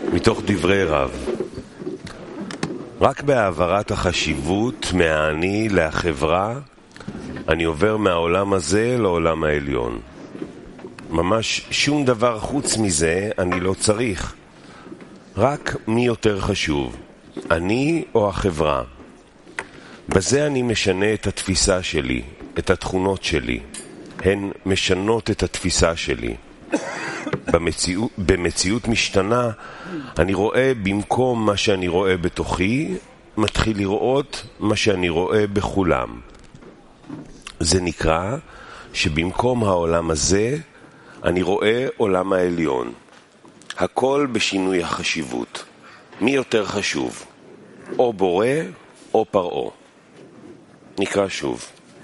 מתוך דברי רב. רק בהעברת החשיבות מהאני לחברה, אני עובר מהעולם הזה לעולם העליון. ממש שום דבר חוץ מזה אני לא צריך. רק מי יותר חשוב, אני או החברה. בזה אני משנה את התפיסה שלי, את התכונות שלי. הן משנות את התפיסה שלי. במציאות משתנה, אני רואה במקום מה שאני רואה בתוכי, מתחיל לראות מה שאני רואה בכולם. זה נקרא שבמקום העולם הזה, אני רואה עולם העליון. הכל בשינוי החשיבות. מי יותר חשוב? או בורא או פרעה. נקרא שוב.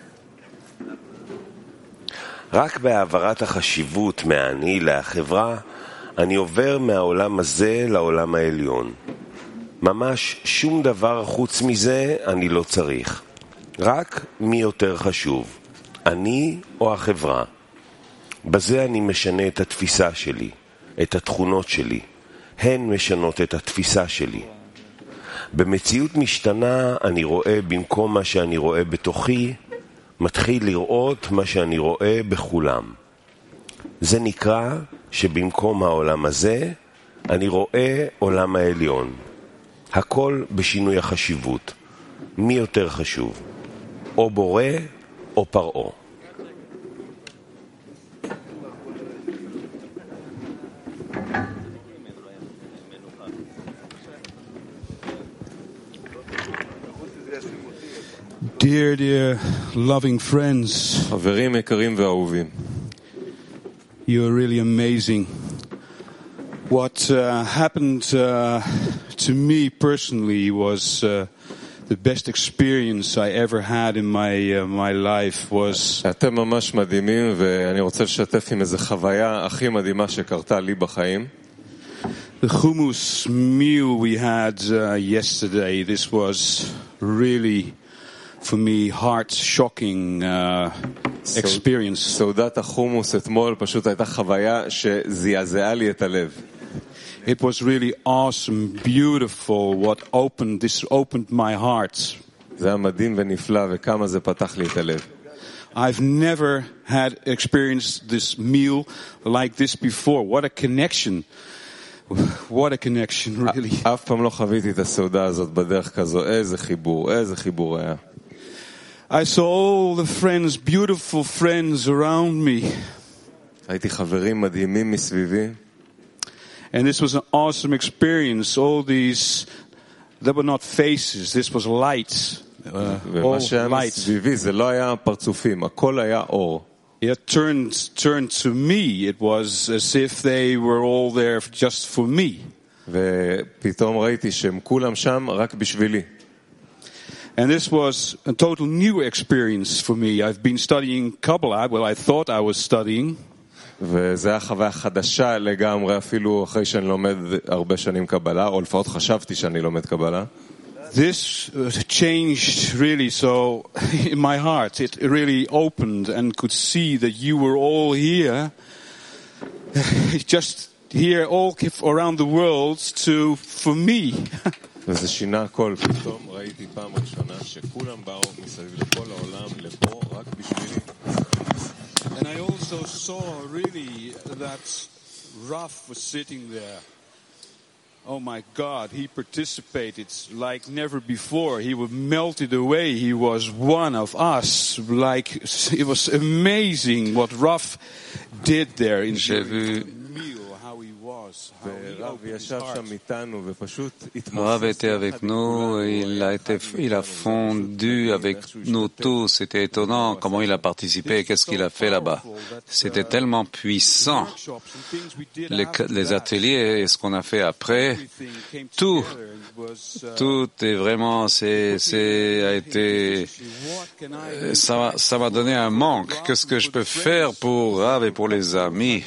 רק בהעברת החשיבות מהאני לחברה, אני עובר מהעולם הזה לעולם העליון. ממש שום דבר חוץ מזה אני לא צריך. רק מי יותר חשוב, אני או החברה. בזה אני משנה את התפיסה שלי, את התכונות שלי. הן משנות את התפיסה שלי. במציאות משתנה אני רואה במקום מה שאני רואה בתוכי, מתחיל לראות מה שאני רואה בכולם. זה נקרא שבמקום העולם הזה, אני רואה עולם העליון. הכל בשינוי החשיבות. מי יותר חשוב? או בורא או פרעה. Dear loving friends, חברים יקרים ואהובים, you are really amazing. What happened to me personally was the best experience I ever had in my life was אתם ממש מדהימים, ואני רוצה לשתף עם איזו חוויה הכי מדהימה שקרתה לי בחיים. the hummus meal we had yesterday. This was really for me heart-shocking experience. סעודת החומוס אתמול פשוט הייתה חוויה שזעזעה לי את הלב. It was really awesome, beautiful. What opened my heart. זה היה מדהים ונפלא, וכמה זה פתח לי את הלב. I've never had experienced this meal like this before. What a connection. What a connection, really. אף פעם לא חוויתי את הסעודה הזאת בדרך כזו. איזה חיבור היה. I saw all the friends, beautiful friends around me. הייתי חברים מדהימים מסביבי. And this was an awesome experience. All these, they were not faces. This was light. ומה שהיה מסביבי זה לא היה פרצופים, הכל היה אור. It turned to me. It was as if they were all there just for me. ופתאום ראיתי שהם כולם שם רק בשבילי. And this was a total new experience for me. I've been studying Kabbalah. Well, I thought I was studying. וזה היה חוויה חדשה לגמרי, אפילו אחרי שאני לומד הרבה שנים קבלה, או לפחות חשבתי שאני לומד קבלה. This changed really so in my heart. It really opened and could see that you were all here, just here all around the world for me. וזה שינה הכל. פתאום ראיתי פעם ראשונה שכולם באו מסביב לכל העולם לפה רק בשבילי. And I also saw really that Raf was sitting there. Oh my God, he participated like never before. He was melted away. He was one of us. Like it was amazing what Raf did there in the meal, how he was. Rav était avec nous, il a fondu avec nous tous. C'était étonnant comment il a participé et qu'est-ce qu'il a fait là-bas. C'était tellement puissant. Les ateliers et ce qu'on a fait après, tout est vraiment, ça m'a donné un manque. Qu'est-ce que je peux faire pour Rav et pour les amis?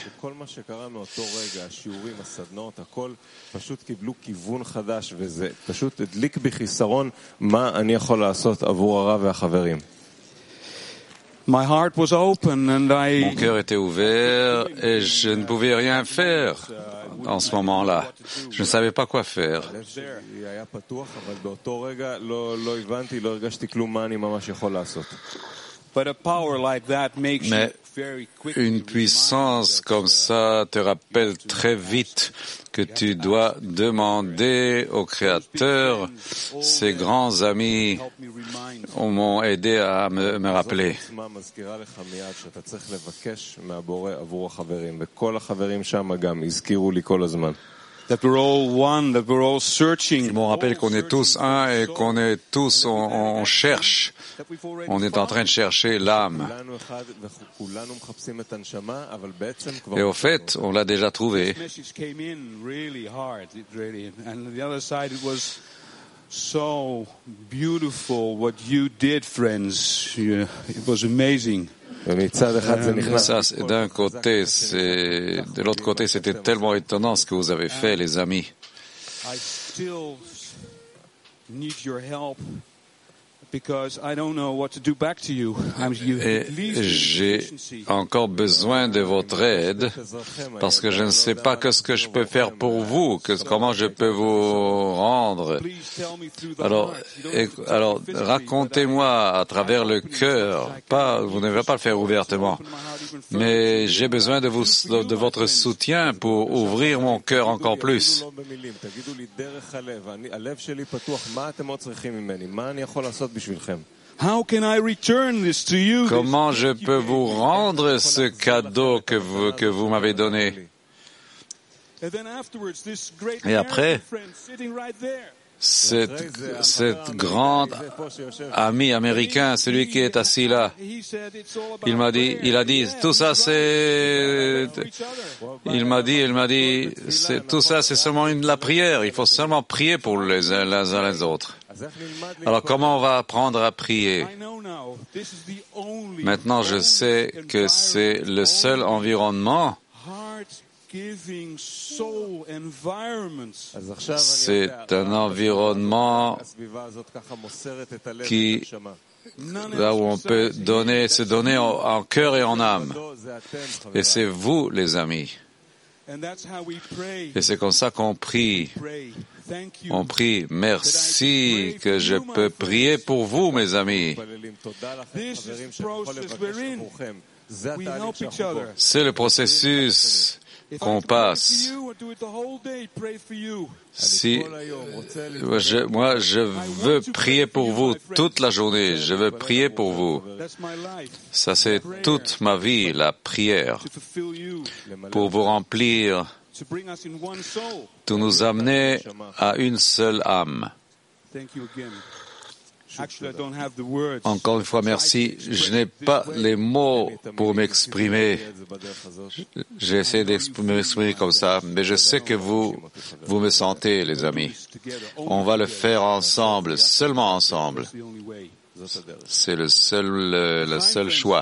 פשוט קיבלו כיוון חדש, וזה פשוט הדליק בי חיסרון מה אני יכול לעשות עבור הרב והחברים. My heart was open and Mon cœur était ouvert et je ne pouvais rien faire en ce moment-là. Je ne savais pas quoi faire. היה פתוח, אבל באותו רגע לא הבנתי, לא הרגשתי כלום מה אני ממש יכול לעשות. But a power like that makes you Mais very quickly une puissance comme ça te rappelle très vite que tu dois demander au Créateur. Ces grands amis help me remind m'ont aidé à me rappeler. העוצמה מזכירה לך מיד שאתה צריך לבקש מהבורא עבור החברים, וכל החברים שם גם הזכירו לי כל הזמן. that we're all one, that we're all searching. Ils m'ont rappelé qu'on est tous un et qu'on est tous, on cherche. On est en train de chercher l'âme. כולנו אחד וכולנו מחפשים את הנשמה, אבל בעצם כבר... Et au fait, on l'a déjà trouvé. This message came in really hard, and on the other side it was so beautiful what you did, friends. It was amazing. ומצד אחד זה נכנס... Ça, d'un côté, de l'autre côté, c'était tellement étonnant ce que vous avez fait, les amis. I still need your help because I don't know what to do back to you. Et j'ai encore besoin de votre aide parce que je ne sais pas ce que je peux faire pour vous, comment je peux vous rendre. Alors, racontez-moi à travers le cœur. Vous ne devez pas le faire ouvertement, mais j'ai besoin de votre soutien pour ouvrir mon cœur encore plus. How can I return this to you? Comment je peux vous rendre ce cadeau que vous m'avez donné? Et après, cet grand ami américain, celui qui est assis là, il a dit, tout ça c'est seulement la prière. Il faut seulement prier pour les uns les autres. Alors comment on va apprendre à prier? Maintenant, je sais que c'est le seul environnement. C'est un environnement là où on peut se donner en cœur et en âme. Et c'est vous, les amis. Et c'est comme ça qu'on prie. On prie, merci que je peux prier pour vous, mes amis. C'est le processus qu'on passe. Moi, je veux prier pour vous toute la journée. Je veux prier pour vous. Ça, c'est toute ma vie, la prière, pour vous remplir, pour nous amener à une seule âme. Encore une fois, merci. Je n'ai pas les mots pour m'exprimer. J'ai essayé d'exprimer comme ça, mais je sais que vous me sentez, les amis. On va le faire ensemble, seulement ensemble. C'est le seul choix.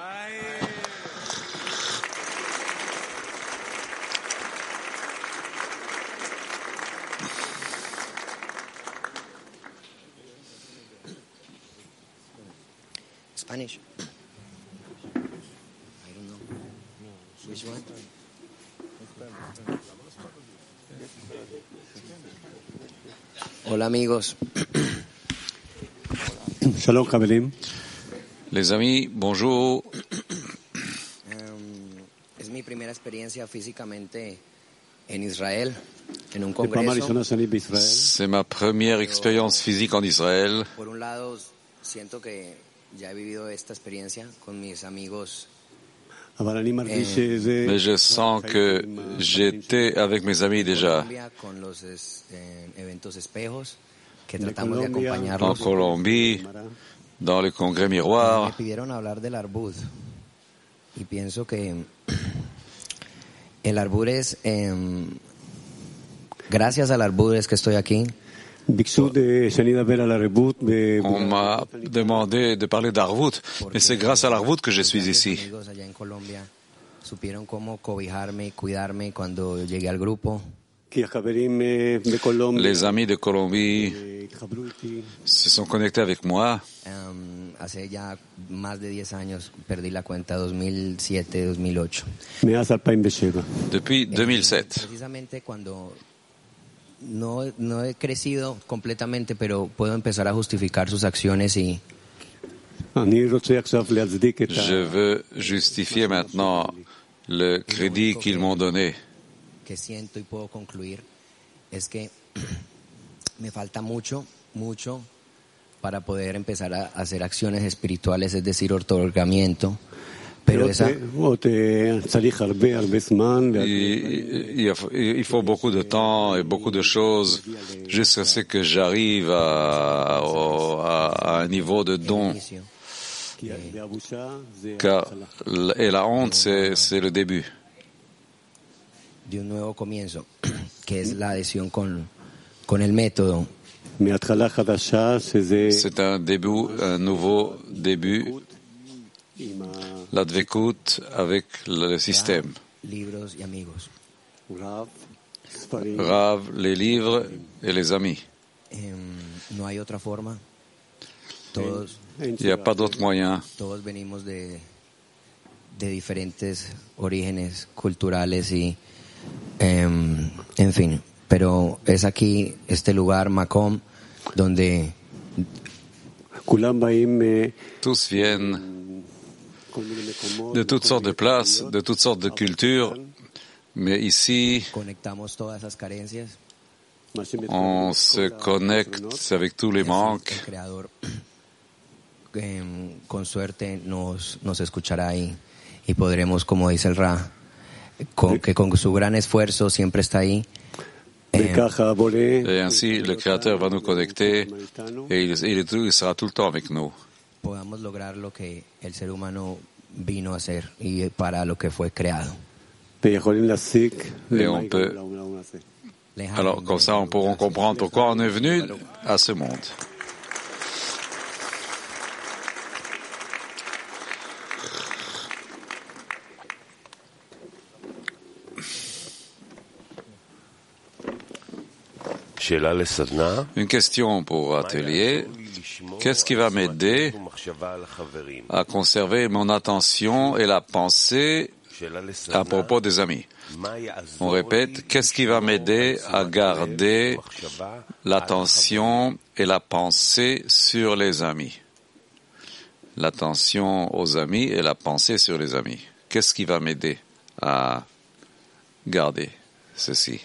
Spanish. I don't know. Which one? Hola amigos. Shalom Kabelim. Les amis, bonjour. Es mi primera experiencia físicamente en Israel, en un congreso. C'est ma première expérience physique en Israël. Por un lado, siento que ya he vivido esta experiencia con mis amigos. Mais je sens que j'étais avec mes amis déjà en Colombie, dans le congrès miroir. Me pidieron hablar del Arbud y pienso que el Arbud es gracias al Arbud es que estoy aquí. On m'a demandé de parler d'Arvut, mais c'est grâce à l'Arvut que je suis ici. Les amis de Colombie se sont connectés avec moi. Hace ya más de 10 años, perdí la cuenta, 2007, 2008. Depuis 2007. Precisamente cuando no he crecido completamente, pero puedo empezar a justificar sus acciones y Je veux justifier maintenant le crédit qu'ils m'ont donné. que siento y puedo concluir es que me falta mucho para poder empezar a hacer acciones espirituales, es decir, otorgamiento. Pero esa Il faut beaucoup de temps et beaucoup de choses jusqu'à ce que j'arrive à un niveau de don. Et la honte, c'est le début. de un nuevo comienzo, que es la adhesión con el método. C'est un début, un nouveau début, la dvekut avec le système. Libros y amigos. Rav, les livres et les amis. No hay otra forma. Todos, Il n'y a pas d'autre moyen. todos venimos de diferentes orígenes culturales y, en fin. Pero es aquí, este lugar, Makom, donde Tous viennent de toutes sortes de places, de toutes sortes de cultures, mais ici, conectamos todas esas carencias. on se connecte avec tous les manques. El Creador, con suerte, nos escuchará y podremos, como dice el Ra, que con su gran esfuerzo siempre está ahí. Et ainsi, le Créateur va nous connecter et il sera tout le temps avec nous. Podamos lograr lo que el ser humano vino a hacer y para lo que fue creado. Et on peut, alors comme ça, on pourra comprendre pourquoi on est venu à ce monde. Une question pour atelier. Qu'est-ce qui va m'aider à conserver mon attention et la pensée à propos des amis? On répète, qu'est-ce qui va m'aider à garder l'attention et la pensée sur les amis? L'attention aux amis et la pensée sur les amis. Qu'est-ce qui va m'aider à garder ceci?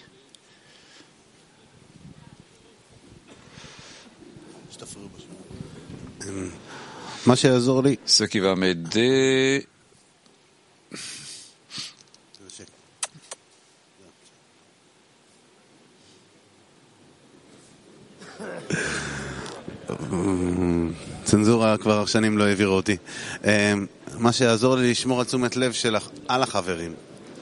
Ce qui va m'aider, צנזורה כבר שנים לא העבירה אותי. מה שיעזור לי לשמור על תשומת לב על החברים.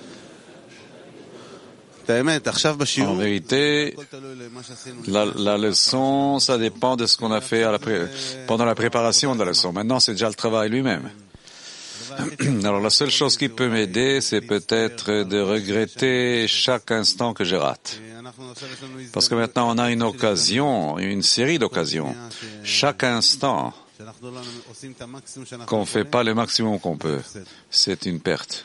en vérité, la leçon, ça dépend de ce qu'on a fait pendant la préparation de la leçon. Maintenant, c'est déjà le travail lui-même. Alors, la seule chose qui peut m'aider, c'est peut-être de regretter chaque instant que je rate. Parce que maintenant, on a une occasion, une série d'occasions. Chaque instant qu'on ne fait pas le maximum qu'on peut, c'est une perte.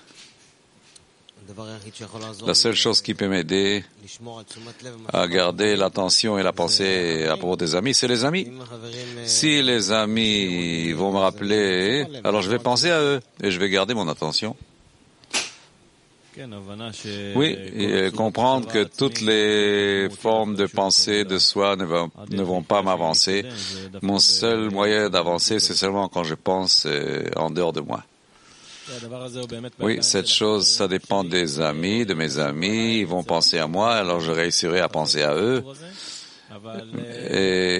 La seule chose qui peut m'aider à garder l'attention et la pensée à propos des amis, c'est les amis. Si les amis vont me rappeler, alors je vais penser à eux et je vais garder mon attention. Oui, et comprendre que toutes les formes de pensée de soi ne vont pas m'avancer. Mon seul moyen d'avancer, c'est seulement quand je pense en dehors de moi. Oui, cette chose, ça dépend des amis, de mes amis. Ils vont penser à moi, alors je réussirai à penser à eux. Et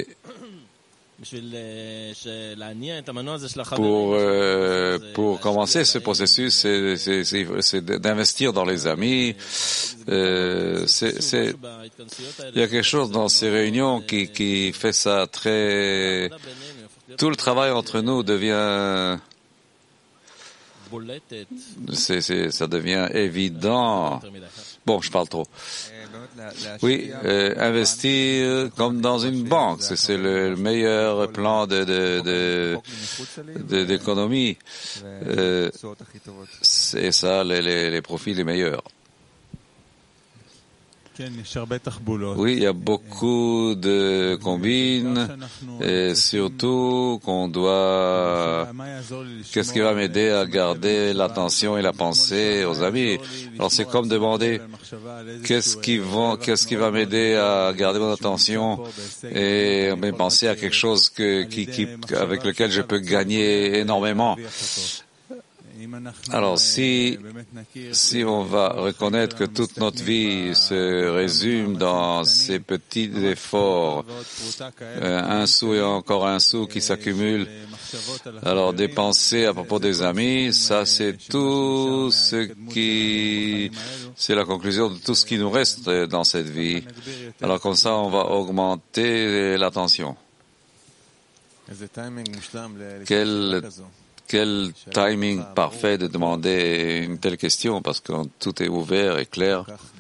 pour commencer ce processus, c'est d'investir dans les amis. Il y a quelque chose dans ces réunions qui fait ça très... Tout le travail entre nous devient ça devient évident. Bon, je parle trop. Oui, investir comme dans une banque, c'est le meilleur plan d'économie. C'est ça, les profits les meilleurs. Oui, il y a beaucoup de combines et surtout qu'on doit... Qu'est-ce qui va m'aider à garder l'attention et la pensée aux amis? Alors c'est comme demander qu'est-ce qui va m'aider à garder mon attention et penser à quelque chose avec lequel je peux gagner énormément. Alors, si on va reconnaître que toute notre vie se résume dans ces petits efforts, un sou et encore un sou qui s'accumulent, alors des pensées à propos des amis, ça c'est tout c'est la conclusion de tout ce qui nous reste dans cette vie. Alors comme ça, on va augmenter l'attention. Quel timing parfait de demander une telle question, parce que tout est ouvert et clair.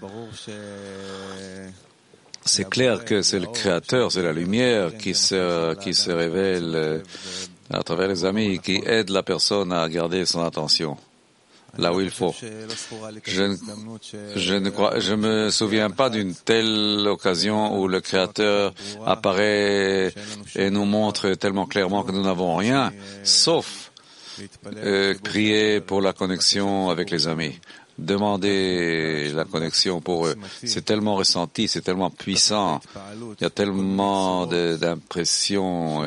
C'est clair que c'est le Créateur, c'est la lumière qui se révèle à travers les amis, qui aide la personne à garder son attention là où il faut. Je me souviens pas d'une telle occasion où le Créateur apparaît et nous montre tellement clairement que nous n'avons rien, sauf prier pour la connexion avec les amis. Demander la connexion pour eux. C'est tellement ressenti, c'est tellement puissant. Il y a tellement d'impressions.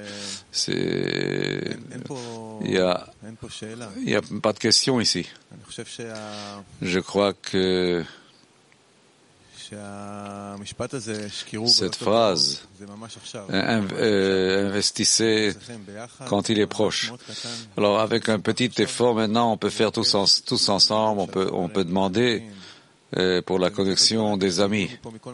Il y a pas de question ici. Je crois que cette phrase, investissez quand il est proche. Alors avec un petit effort maintenant, on peut faire tous ensemble, on peut demander pour la connexion des amis.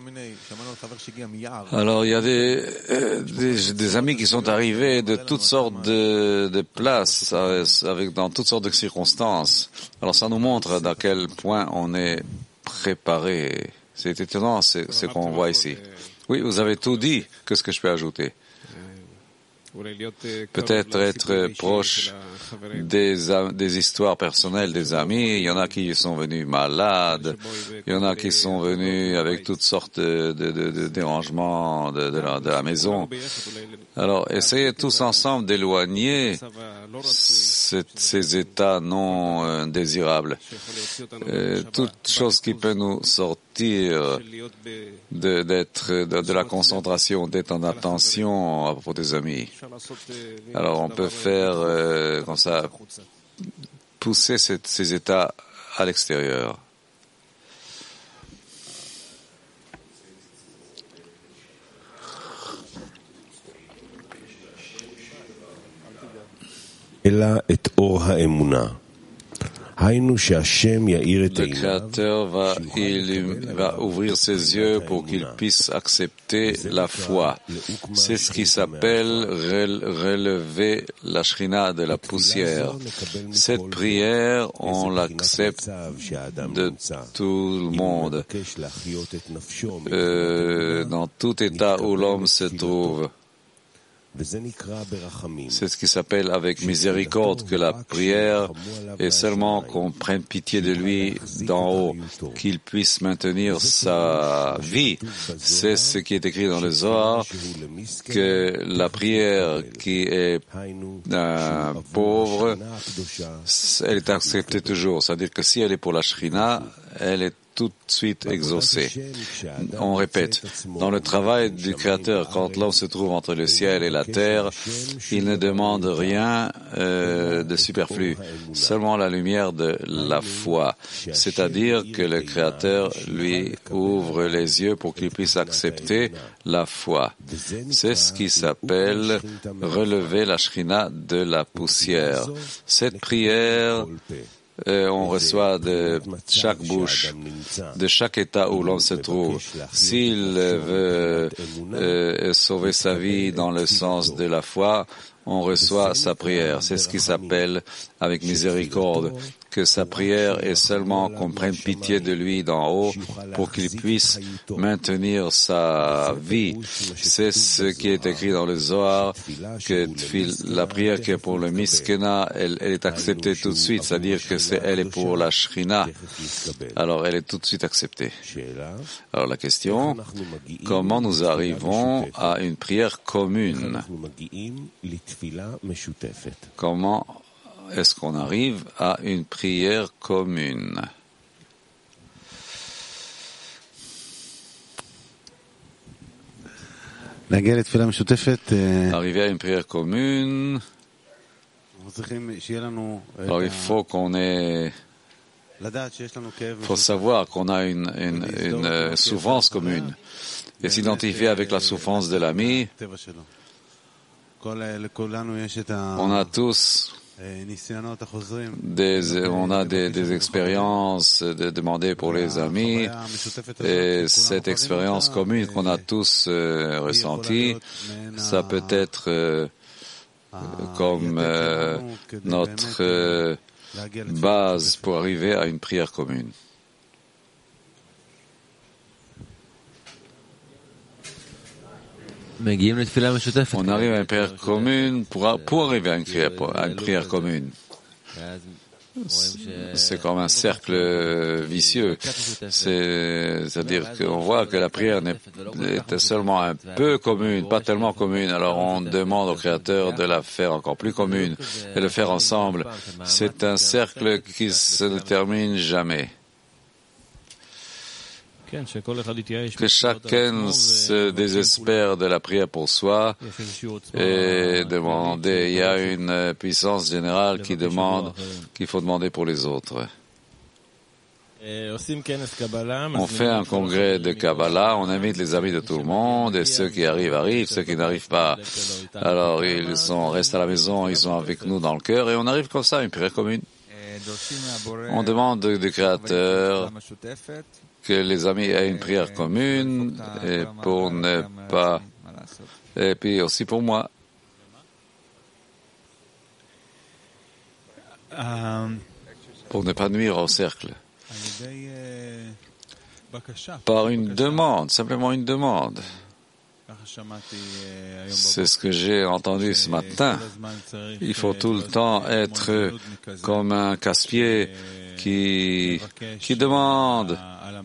Alors il y a des amis qui sont arrivés de toutes sortes de places, dans toutes sortes de circonstances. Alors ça nous montre dans quel point on est préparé. C'est étonnant ce qu'on voit ici. Oui, vous avez tout dit. Qu'est-ce que je peux ajouter? Peut-être être proche des histoires personnelles des amis. Il y en a qui sont venus malades. Il y en a qui sont venus avec toutes sortes de dérangements de la maison. Alors, essayez tous ensemble d'éloigner ces états non désirables. Toute chose qui peut nous sortir de la concentration, d'être en attention à propos des amis. Alors on peut faire comme ça, pousser ces états à l'extérieur. Le Créateur va ouvrir ses yeux pour qu'il puisse accepter la foi. C'est ce qui s'appelle relever la shrina de la poussière. Cette prière, on l'accepte de tout le monde, dans tout état où l'homme se trouve. C'est ce qui s'appelle avec miséricorde que la prière est seulement qu'on prenne pitié de lui d'en haut, qu'il puisse maintenir sa vie. C'est ce qui est écrit dans le Zohar, que la prière qui est d'un pauvre, elle est acceptée toujours. C'est-à-dire que si elle est pour la Shrina, elle est tout de suite exaucé. On répète, dans le travail du Créateur, quand l'homme se trouve entre le ciel et la terre, il ne demande rien de superflu, seulement la lumière de la foi. C'est-à-dire que le Créateur lui ouvre les yeux pour qu'il puisse accepter la foi. C'est ce qui s'appelle relever la Shrina de la poussière. Cette prière, on reçoit de chaque bouche, de chaque état où l'on se trouve. S'il veut sauver sa vie dans le sens de la foi, on reçoit sa prière. C'est ce qui s'appelle avec miséricorde, que sa prière est seulement qu'on prenne pitié de lui d'en haut pour qu'il puisse maintenir sa vie. C'est ce qui est écrit dans le Zohar, que la prière qui est pour le Miskena, elle est acceptée tout de suite, c'est-à-dire que elle est pour la Shrina. Alors elle est tout de suite acceptée. Alors la question, comment nous arrivons à une prière commune? Comment est-ce qu'on arrive à une prière commune? Arriver à une prière commune, alors il faut faut savoir qu'on a une souffrance commune et s'identifier avec la souffrance de l'ami. On a tous des expériences de demander pour les amis, et cette expérience commune qu'on a tous ressentie, ça peut être comme notre base pour arriver à une prière commune. On arrive à une prière commune pour arriver à une prière commune. C'est comme un cercle vicieux. C'est-à-dire qu'on voit que la prière est seulement un peu commune, pas tellement commune. Alors on demande au Créateur de la faire encore plus commune et de le faire ensemble. C'est un cercle qui ne termine jamais. Que chacun se désespère de la prière pour soi et demander. Il y a une puissance générale qui demande qu'il faut demander pour les autres. On fait un congrès de Kabbalah, on invite les amis de tout le monde et ceux qui arrivent, ceux qui n'arrivent pas, alors restent à la maison, ils sont avec nous dans le cœur et on arrive comme ça à une prière commune. On demande du Créateur que les amis aient une prière commune et pour ne pas, et puis aussi pour moi. Pour ne pas nuire au cercle. Par une demande, simplement une demande. C'est ce que j'ai entendu ce matin. Il faut tout le temps être comme un casse-pied qui demande.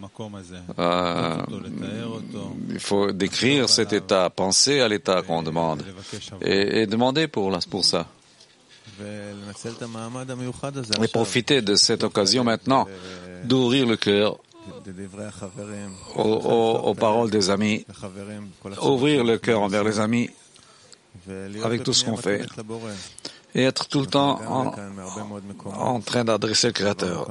Il faut décrire cet état, penser à l'état qu'on demande et demander pour ça. Et profiter de cette occasion maintenant d'ouvrir le cœur aux paroles des amis, ouvrir le cœur envers les amis avec tout ce qu'on fait et être tout le temps en train d'adresser le Créateur.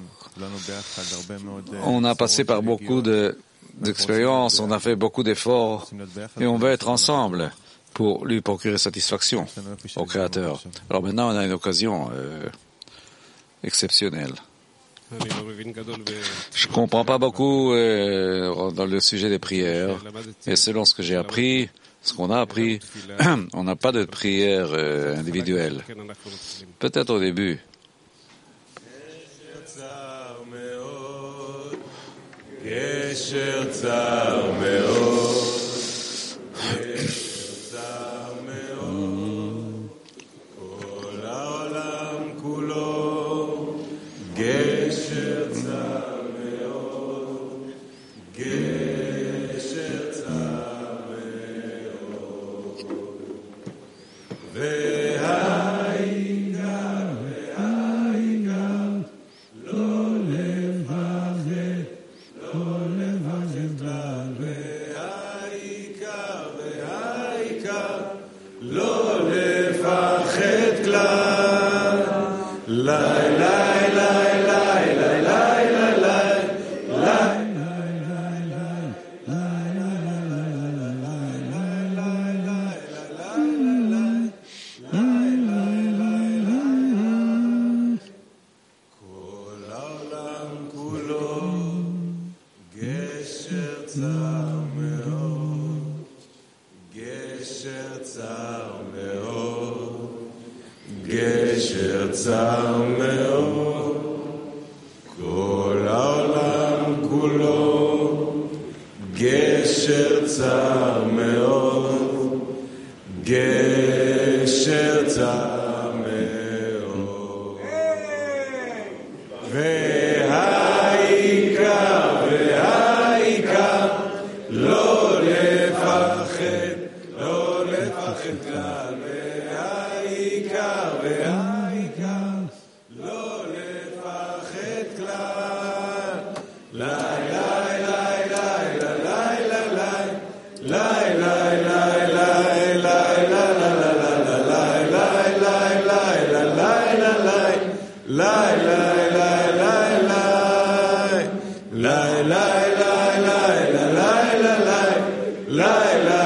On a passé par beaucoup d'expériences, on a fait beaucoup d'efforts et on veut être ensemble pour lui procurer satisfaction au Créateur. Alors maintenant, on a une occasion exceptionnelle. Je ne comprends pas beaucoup dans le sujet des prières. Et selon ce que j'ai appris, ce qu'on a appris, on n'a pas de prière individuelle. Peut-être au début. גשר צר מאוד, גשר צר מאוד, כל העולם כולו, גשר צר מאוד, גשר צר מאוד. והעיקר, לא לפחד, לא לפחד כלל. והעיקר, לא לפחד כלל. la